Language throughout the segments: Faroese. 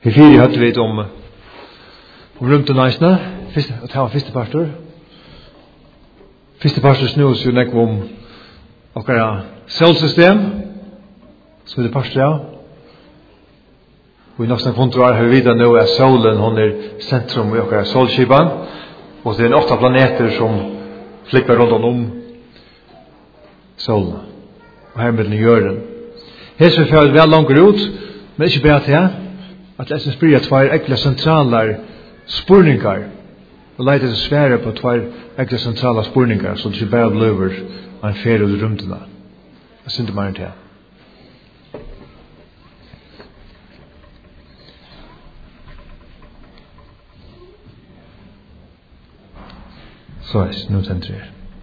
I fyri hadde vi om rymtenaisene, at det var første pastor. Første pastor snus jo nekk om okkara solsystem, som det pastor av. Og i noksan kontroll har vi videre nå at solen hon sentrum i okkara solskipan, og det 8 planeter som flikker rundt om solen, og her med den jorden. Her så får vi vel langt ut, men ikke bare til at jeg synes bryr at tvær ekle sentraler spurningar, og leiter til svære på tvær ekle sentraler spurningar, så det ikke bare bløver en ferie ut i rumtene. Jeg synes det mer enn til. Så nu sentrer.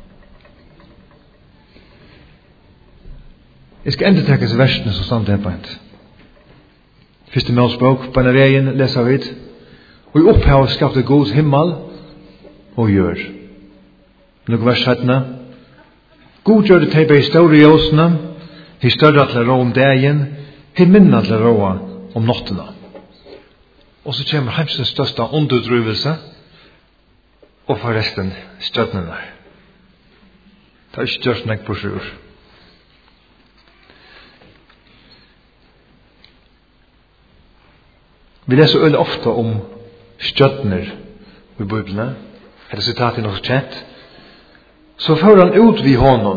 Jeg skal enda takke seg versene som stand her på hent. Første Mosebok, på en veien leser vi, og i opphavet skapte Gud himmel og jør. Noen vers 17. God gjør det til bei store ljøsene, hi større til å rå om dagen, hi minna til å rå om nottene. Og så kommer heimsens største underdrivelse, og forresten støttene. Det er ikke gjørst nek på sjur. Vi leser øyne ofte om støttner i Bibelen. Dette sitatet er noe kjent. Så får han ut vid honom.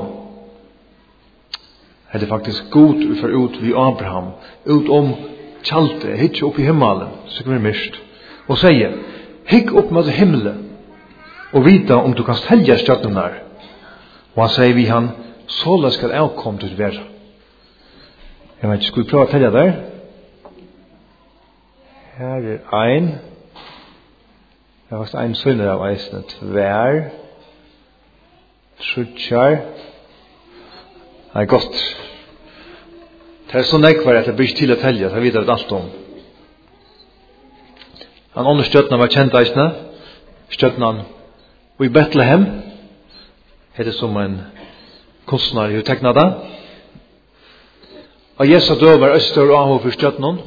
Det er faktisk god vi får ut vid Abraham. Ut om kjalte, hikk opp i himmelen, så kan vi mist. Og sier, hikk opp med himmelen, og vita om du kan helge støttene der. Og han sier vi han, såla skal avkomme til å være. Jeg vet ikke, skal vi prøve å telle der? Her ein. Det var ein sønner av eisene. 2. 3. Det er godt. Det er så nekvar at det blir til å telle. Det vet jeg alt om. Han andre støttene var kjent eisene. Støttene og i Bethlehem. Det er som en kunstner i tekna det. Og Jesu døver øster og avhov for støttene.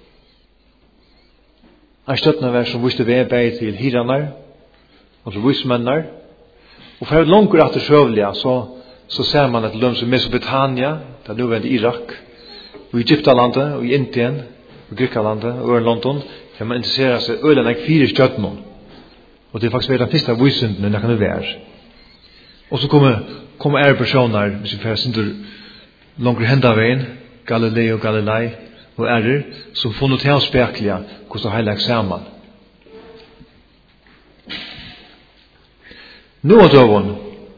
Han støttene var som viste ved bei til hiranar og til vismennar. Og for langt etter sjøvlige så ser man et løm som Mesopotamia, det er nødvendig Irak, og i Egyptalandet, og i Indien, og Grekalandet, og i London, kan man interessere seg øyne like 4 støttene. Og det er faktisk den første visendene det kan det være. Og så kommer personer, hvis vi får sinter langt hendaveien, Galilei og Galilei, og som funnet til å spekle hvordan det hele sammen. Nå av døven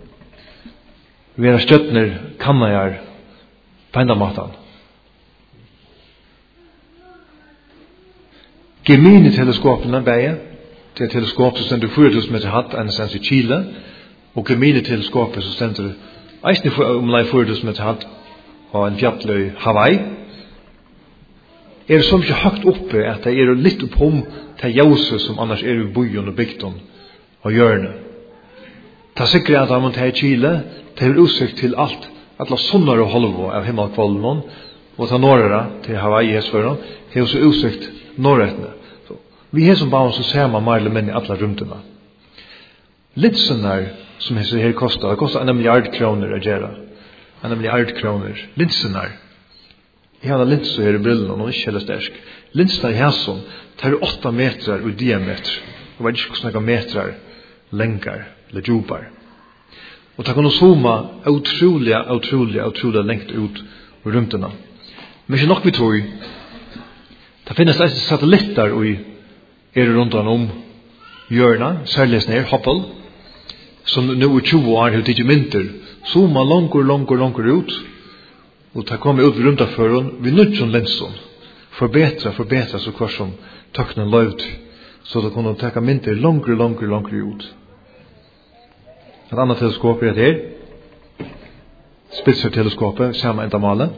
vi er støttner kannager på enda måten. Gemini-teleskopene beie, det er teleskop som stender 4000 meter hatt, enn sens i Chile, og Gemini-teleskopet som stender eisne omlai 4000 meter hatt, og en fjall i Hawaii, er så mye høgt oppe at det er litt opp om til jøse som annars er i byen og bygden og hjørnet. Det er sikkert at man tar i Chile, det er utsikt til alt, at la sonner og holvo av himmelkvallen og ta norra til Hawaii hesføren, det er også utsikt norretene. Vi har som barn så ser man mer eller mindre i alle rumtene. Linsene som her kostar, det kostar 1 milliard kroner å gjøre. 1 milliard kroner. Linsene jeg har en linse her i brillen, og den er ikke helt sterk. Linsen i hæsson, det er 8 meter i diameter. Det var ikke snakke meter lenger, eller djupere. Og det kan zooma utrolig lengt ut i rymtene. Men ikke nok vi tror. Det finnes eisen satellitter i rundt om hjørnet, særlig ned, Hubble, som nå i 20 år har tidlig mynter, zooma langer ut, og det kommer ut rundt av føren, vi nødgjør lensen, forbedre så hver som tøkkenen løyt, så det kunne ta mynter langer ut. Et annet teleskop er her, Spitzer-teleskopet, samme endamalet.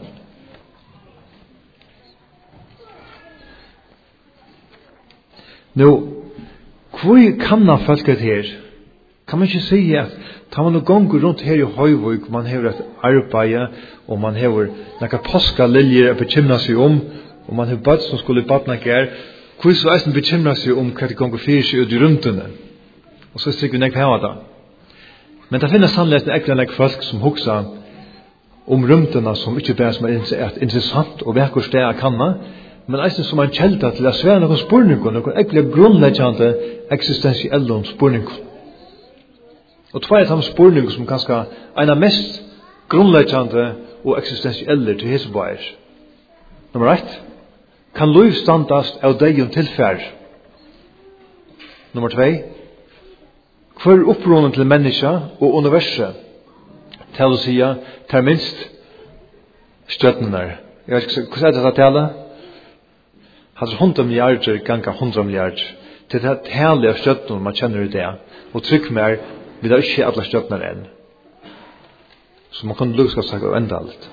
Nå, hvor kan man følge det her? Kan man ikke si at tar man noen ganger rundt her i Høyvøk, man har et arbeid, og man har noen påskaliljer å bekymre seg om, og man har bøtt som skulle badne her, Hvor så eisen bekymrer seg om hva det gonger fyrir seg ut i rymtene. Og så stikker vi nek hava da. Men det finnes sannleggen ekkert folk som hugsa om rymtene som ikke bare som interessant og vekkert sted jeg kanna, men eisen som en kjelda til å svære noen spurningon, noen ekkert grunnleggjande eksistensielle spurningon. Og tvær av spurningon som kanskje en av mest grunnleggjande og eksistensielle til hesebøyer. Nummer 1. Kan liv standast av deg og tilfær? Nummer 2. Hva er opprunnen til menneska og universet? Til å si til minst støttene. Jeg vet ikke, hva er det til? Hadde 100 milliarder ganger 100 milliarder. Det er det herlige støttene man kjenner i det. Og trykk mer, vi har ikke alle støttene enn. Så man kan lukke seg og enda alt.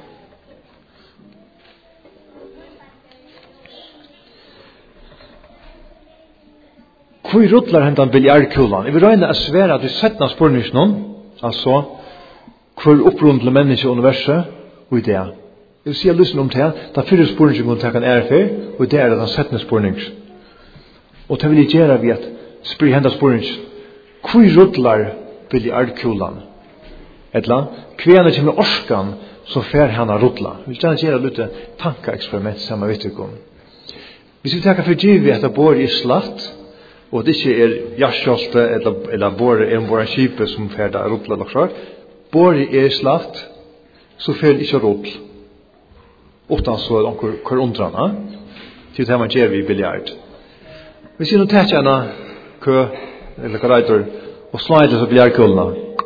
Hvor ruttler hentan biljardkulan? Jeg vil røyne å svære at vi setter spørsmål, altså, hvor opprunnen til mennesket og universet, og i det. Jeg vil si lysten om det, da fyrre spørsmål kunne ta en ærefer, og i det er det den settende spørsmål. Og det vil jeg gjøre ved at spør hentan spørsmål. Hvor ruttler biljardkulan? Etla, kvene kommer orskan som fer henne ruttla. Vi vil gjerne gjøre litt tankeeksperiment sammen med vittikum. Hvis vi takker for givet at det bor i slatt, og det ikke er jaskjolte eller bor en skipet som fer der ruttla laksar, bor i slatt, så fer det ikke ruttl. Utan så er det hver undran, til det man gjør vi biljard. Hvis vi nå tar kjenne kø, eller kareitor, og slider så biljardkullene,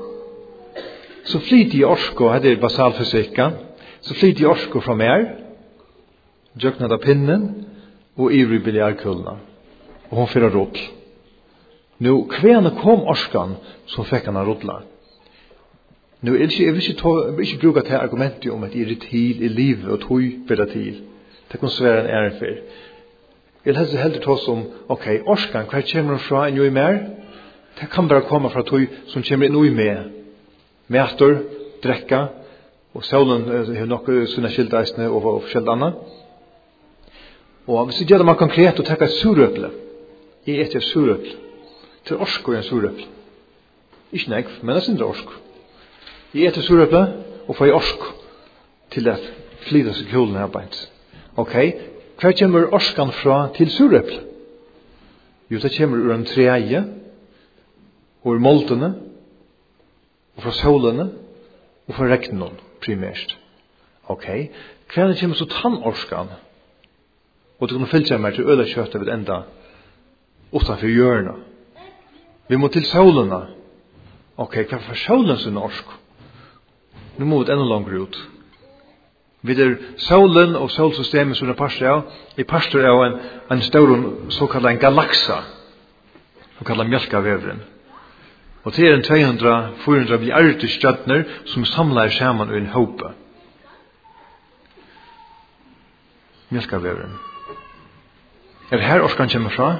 så flyter i orsko, det er basalfysikka, så flyter i orsko fra mer, djøknet av pinnen, og ivrig biljardkullene. Og hun fyrer ruttl. Nå, kvene kom orskan, så fikk han ruttla. Nå, jeg vil ikke bruke til argumentet om at jeg er til i livet, og tog bedre til. Det kan svære en ærefer. Jeg vil heller ta oss om, ok, orskan, hva kommer fra en jo i mer? Det kan bare komme fra tog som kommer inn i mer. Mæter, drekka, og solen har noe sånne skildeisene og forskjellig annet. Og hvis jeg gjør det man konkret og tenker surøple, jeg etter surøple, til orsko er en surøple. Ikke negv, men det er sindre orsko. Jeg etter surøple, og får jeg orsko til at flyter seg kulen her beint. Ok, hva kommer orskan fra til surøple? Jo, det kommer ur en treie, og ur moltene, og fra solene, og fra regnen primært. Ok, hva kommer så tannorskan? Og det kunne fylle seg mer til ødekjøttet ved enda utenfor hjørnet. Vi må til solene. Ok, hva for solen sin orsk? Nå må vi enda langere ut. Vi er solen og solsystemet som er parster av. I parster av en stor såkallet en galaksa. Som kallar mjölkaveveren. Og det er en 200-400 milliarder stjøtner som samler sammen i en hope. Mjölkaveveren. Er det her orskan kommer fra?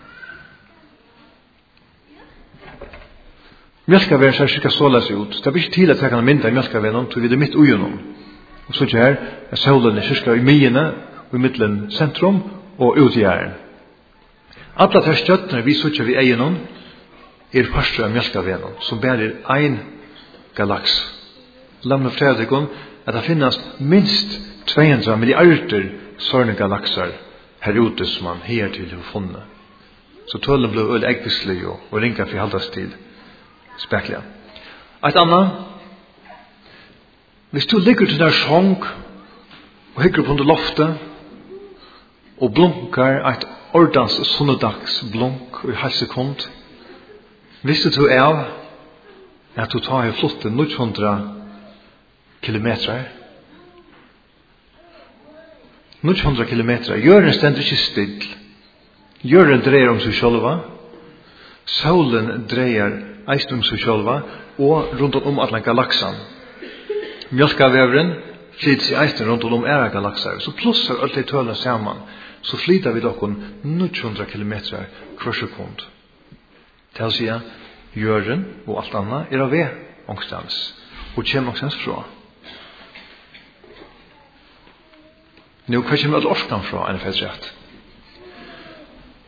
Mjölkaveveren ser cirka såles ut. Det blir ikke til at jeg kan mynda i mjölkaveveren, så vi er midt ugenom. Og så ikke her er solen cirka i myene, og i middelen sentrum, og ut i æren. Alla de stjøtner vi så ikke vi egenom, er parster av mjölkaveveren, som bærer ein galaks. La meg fortelle deg at det finnes minst 200 milliarder sånne galaxer her ute som man her til har funnet. Så tålen ble øl eggvislig og ringa for halvdags tid. Spekler. Et annet. Hvis du ligger til der sjong og hikker på under loftet og blunkar et ordans sunnedags blunk i halv sekund, visste du av at du tar i flotte 900 kilometer 900 kilometer. Jøren stender ikke still. Jøren dreier om seg sjølva. Solen dreier eist om seg sjølva og rundt om alle galaksan. Mjölkaveveren flyter seg eist rundt om æra galakser. Så plusser alt de tølene sammen. Så flyter vi dokken 900 kilometer hver sekund. Til å si jøren og alt annet er av ved ångstens. Og kommer ångstens fra. Nå, hva kommer all orskan fra, enn fett rett?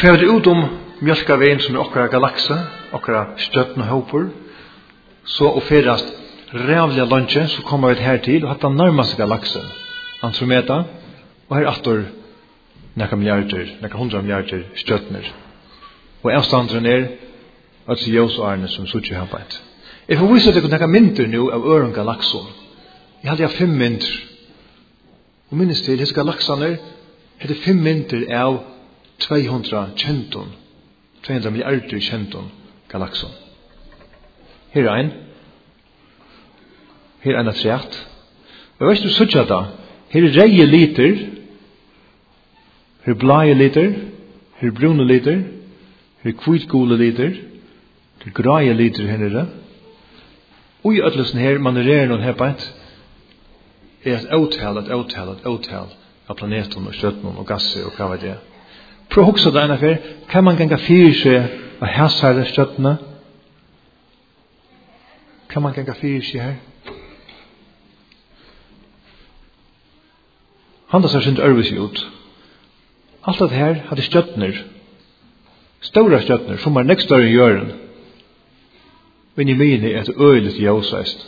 Fer det ut mjölka veien som okkara galakse, okkara stjøttene håper, så og ferast rævliga lunche, så kommer vi her til, og hatt den nærmeste galaksen, Andromeda, og her atter nekka 100 milliarder stjøttner. Og avstandren at ljøsårene som suttje har bænt. Jeg får vise deg nekka mynter nå av øren galaksen. Jeg hadde 5 mynter. Og minnes til, hese galaksene heter 5 mynter av 200 kjenton. 200 milliarder kjenton galaksen. Her ein. Her ein atreat. Og veist du suttje da? Her reie liter. Her blaie liter. Her brune liter. Her kvitgule liter. Her graie liter her nere. Og i ødlesen her, manereren og herbeit, et avtal av planeten og støtten og gasset og hva var det. Prøv å huske det ene for, kan man ganga fyrir seg av hæsare støttene? Kan man ganga fyrir seg her? Han da ser sin ørvis ut. Alt det her hadde støttner, stora støttner, som nekst større i jøren. Men i mine er et øyligt jævseist.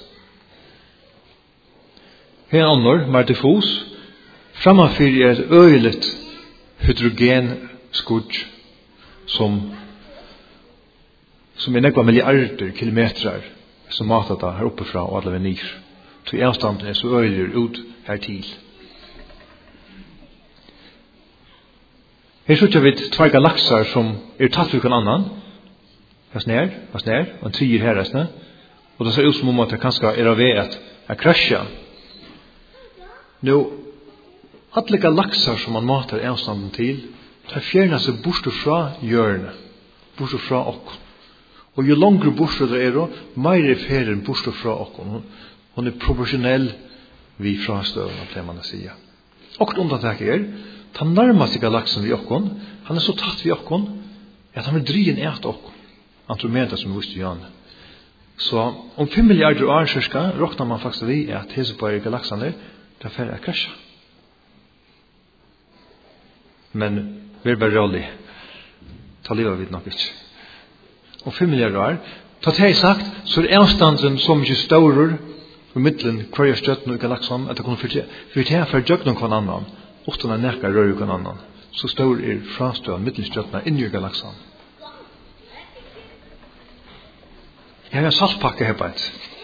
Her annor, mer diffus, framafyr er et øyligt hydrogenskudj som er nekva milliarder kilometrar som matar det her oppe fra og alle venir. Så avstanden er så øylig ut her til. Her sutja vi 2 galaksar som er tatt for hver annan. Hva snær, og en trier her resten. Og det ser ut som at det kanskje er av ved at krasja. Nå, alle galaksar som man matar avstanden til, tar fjerna seg bort fra hjørnet, bort fra okken. Og jo langere bort det er, mer er ferien bort fra okken. Hun er proporsjonell vi frastøvende, det man sier. Og undantak den nærmeste galaksen vi okken, han er så tatt vi okken, at han vil drien et okken. Andromeda som vi visste Jan. Så om 5 milliarder år cirka, råkner man faktisk vi at hese på galaksene, det er ferdig å krasja. Men vi er bare rolig. Ta livet vidt nok ikke. Om 5 milliarder år, ta til sagt, så er avstanden så mye større i midtelen hver støtten i galaksen, at det kunne fyrtja for jøkken hver annan, uten å nekka røy hver annan. Så stor er frastøen middelstøttene inni i galaksen. Jeg har en saltpakke her på et.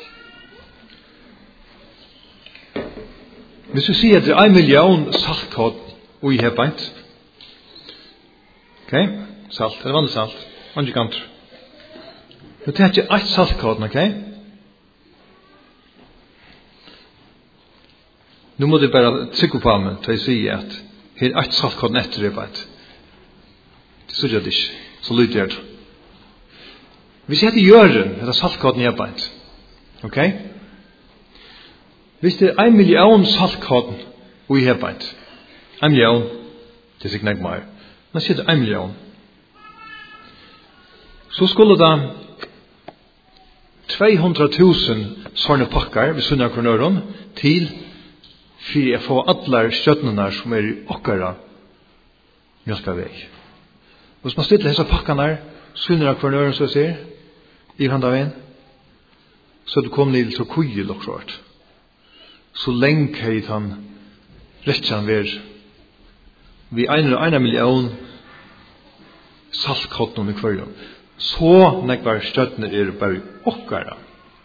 Hvis du sier at det er 1 million saltkod og i her på et. Ok, salt, det er vanlig salt. Man ikke kan tro. Du tar ikke 1 saltkod, ok? Nå må du bare trykke på meg til å si at her er 1 saltkod etter her på et. Det synes jeg ikke. Så lyder jeg det. Hvis jeg heter Jøren, heter saltkoden i arbeid. Ok? Hvis det er 1 million saltkoden i arbeid. 1 million, det er sikkert ikke mer. Men sier det 1 million. Så skulle da 200.000 sånne pakker ved Sunna Kornøren til for å få alle støttene som er i okkara mjölkaveg. Hvis man stiller disse pakkene her, Sunna Kornøren så sier, i handaven, så du kom ned til kujel og klart. Så lenge heit han rettjan vi 1 million saltkottene i kvarjon. Så nekvar støttene er bare okkara.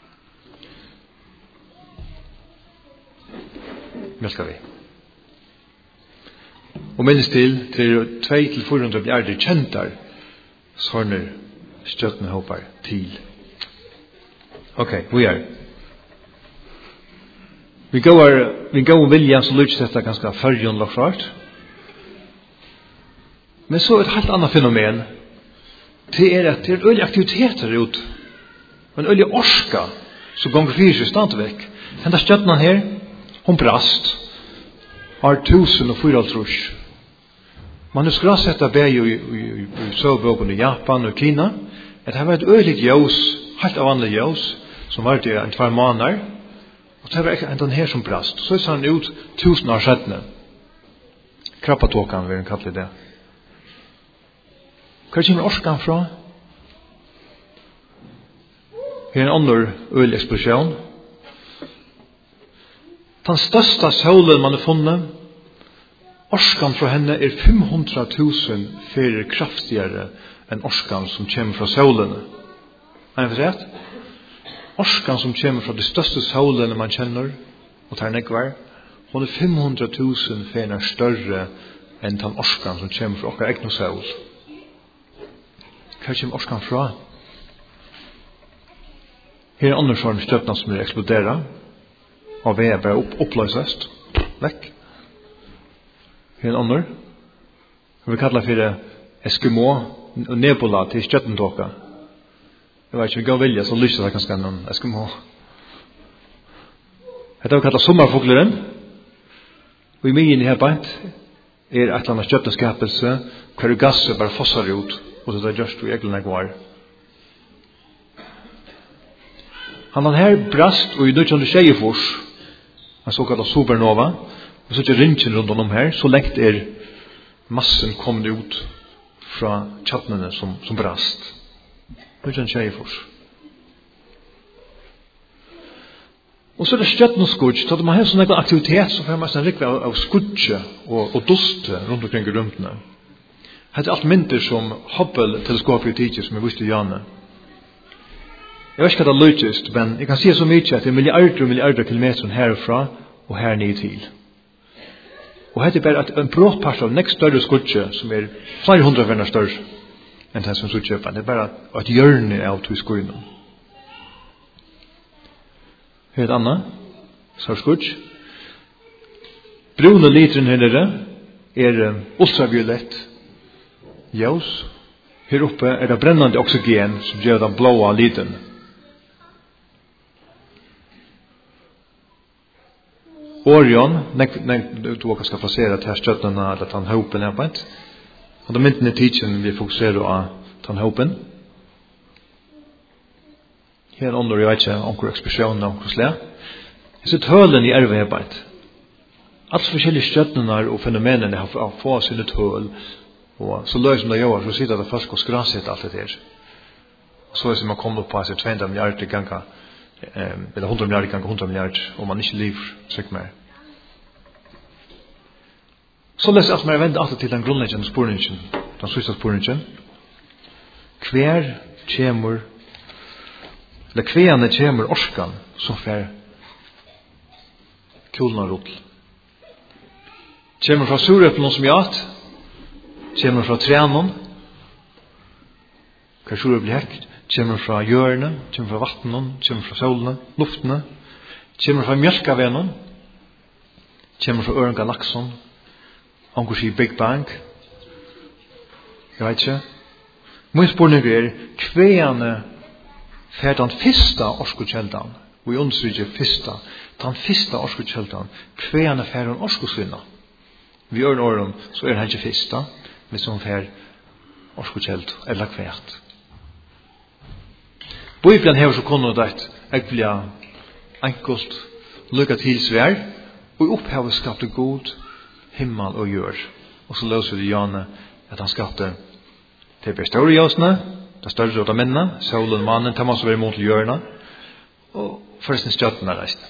Mjölka vi. Og minnes til 200-400 milliarder kjentar sånne støttene hoppar til. Ok, vi er. Vi går vilja så lykkes dette ganske fyrjon lokklart. Men så et helt annet fenomen det er at det er øyelig aktiviteter ut. En øyelig orska som gonger fyrir seg standvekk. Denne støttene her, hun brast. Har 1004 trus. Man har skrasett av beg i søvågen i Japan og Kina. At det har vært øyelig ljøs, helt vanlig ljøs, som var det en 2 måneder. Og det var ikke en her som brast. Så ser han ut 1000 år settene. Krappatåkan vil han kalle det. Hva kommer orskan fra? Her en annen øyeleksplosjon. Den største solen man har funnet, orskan fra henne 500.000 fyrir kraftigere enn orskan som kommer fra solene. Har jeg forstått? Orskan som kommer fra de største solene man kjenner, og tar nekvar, hun 500.000 fyrir større enn den orskan som kommer fra okkar egnu sol. Hva kommer orskan fra? Her er andre sånne støtna som eksploderer, og vi er bare oppløsest, vekk. Her er andre. Vi kallar for Eskimo og Nebula til støttentåka. Jeg vet ikke, vi går vilja, så lyser det kanskje noen Eskimo. Dette er vi kallar sommerfogleren. Og i myen her beint er et eller annet støtteskapelse, hver gasset bare fossar ut, og det er just vi eglene går. Han her brast og i 1924, han såkalt supernova, og så ikke ringen rundt om her, så lengt er massen kommet ut fra tjattnene som brast. 1924. Og så er det støtten og skudj, så man har sånn en aktivitet som får mest en rikve av skudje og duste rundt omkring i rundene. Det er alt mindre som Hubble-teleskopet i tidsje som jeg visste i Janne. Jeg vet ikke hva det løytest, men jeg kan si så mye at det er milliarder og milliarder kilometer herfra og her ned til. Og det er bare en bråtpart av nekst større skudje som er flere hundre venner større enn den som skudkjøper. Det er bare et hjørne av to skudjene. Her er et annet, så skudj. Brune literen her er ultraviolett ljus. Her oppe er det brennende oksygen som gjør den blåa liten. Orion, du skal plassere til støttene eller tannhåpen her på et. Og da myndene tidsen vi fokuserer av tannhåpen. Her under, jeg vet ikke, omkring ekspresjonen av omkring slag. Jeg ser tølen i erve her på et. Alt forskjellige støttene og fenomenene har fått sine tøl. Og så løy som det gjør, så sitter det først og skrasset alt det der. Og så er det som man kommer opp på seg 200 milliarder ganger, eller 100 milliarder ganger 100 milliarder, og man ikke lever slik mer. Så leser jeg at man vender alltid til den grunnleggende spørningen, den siste spørningen. Hver kommer orskan som fer kulna rotl. Kommer fra surøplen som jat, kommer fra trænen, hva surøplen blir hekt, kommer fra hjørne, kommer fra vattnen, kommer fra solene, luftene, kommer fra mjölkavenen, kommer fra øren galaksen, omkurs i Big Bang. Jeg vet ikke. Min spørning er, kveane fer den fyrsta orskukjeldan, og jeg understryker den fyrsta orskukjeldan, kveane fer den orskusvinna. Vi gjør åren, så er han ikke fyrsta, hvis hun fer orskukjeld, eller kvært. Bibelen hever så kunnet det egentlig enkelt lykka til svær, og opphavet skapte god himmel og jør. Og så løser det Janne at han skapte til bestårjøsene, det større av mennene, solen, mannen, til man så være mot til jørene, og forresten støtten er reist.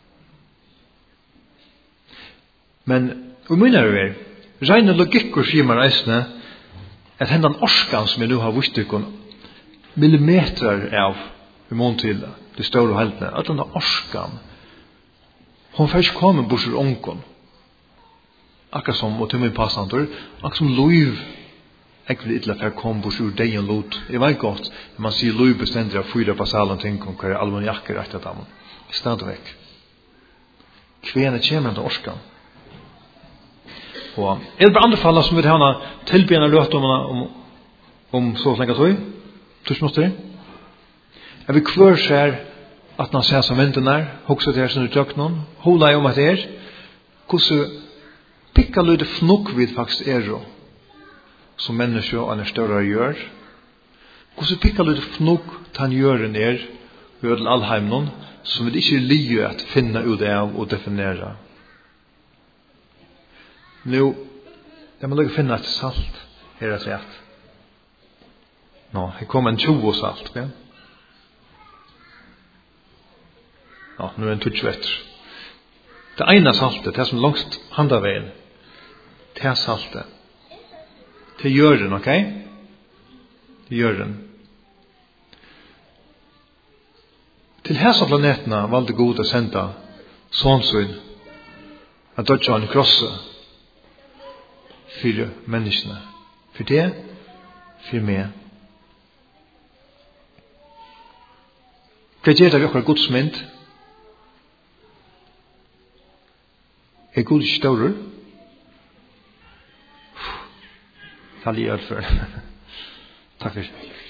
Men og min er reine logikker sier man reisende at hendan orskan som jeg nu har vist dykken millimeter av i mån til det store heltene, at denne orskan hun får ikke komme bort til ånken akkurat som og til min passantor akkurat som loiv jeg vil ikke for å komme bort til deg en lot jeg vet godt når man sier loiv bestender av 4 basalen ting om hva er almanakker etter dem stadig vekk kvene kommer til orskan. Og er det bare andre faller som vil ha tilbjørende løt om så lenge tog? Tussmåster? Jeg vil kvør seg at man ser som venten er, hokser til sin utjøkken, hola jeg om at det er, hvordan pikka løyde fnukk vid faktisk er som menneske og andre større gjør. Hvordan pikka løyde fnukk han gjør en er, gjør til allheimnon, som vi ikke liker at finne ut av og definere. Nu, jeg må lukke finne et salt her og slett. Nå, här kommer en 20 salt, ja. Ja, nu en 20 etter. Det ena saltet, det som långst handavägen, det är saltet. Till jörden, okej? Till jörden. Til hesa planetna valde Gud å senda sånsyn at dødja en krosse for menneskene. For det, for meg. Hva gjør det vi akkurat Guds mynd? Er Gud ikke større? Takk for